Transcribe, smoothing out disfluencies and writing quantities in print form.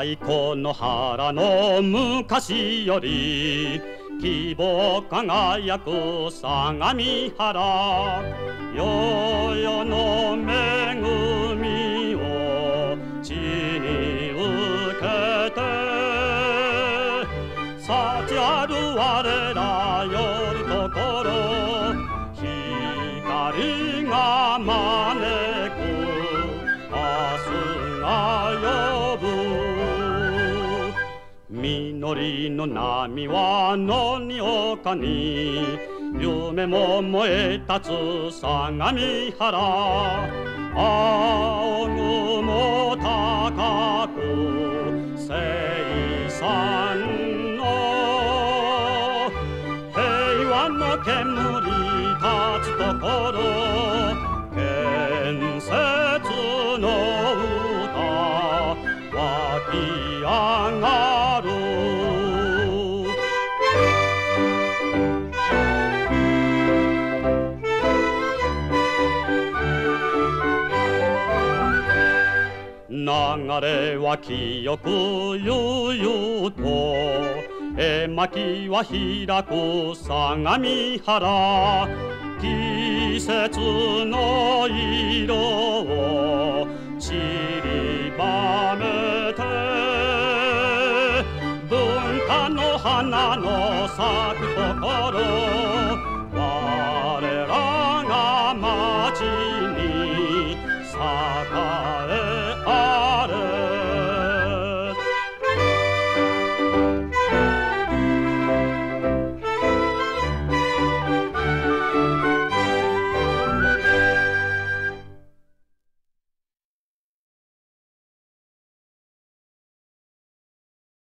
太鼓の原の昔より希望輝く相模原、世々の恵みを地に受けて、幸ある我らよるところ、光が招く明日が呼ぶ。実りの波は野に丘に、夢も燃え立つ相模原。仰ぐも高く生産の平和の煙立つところ、建設の歌湧き上がる。流れは清く悠々と、絵巻は開く相模原。季節の色を散りばめて、文化の花の咲くところ、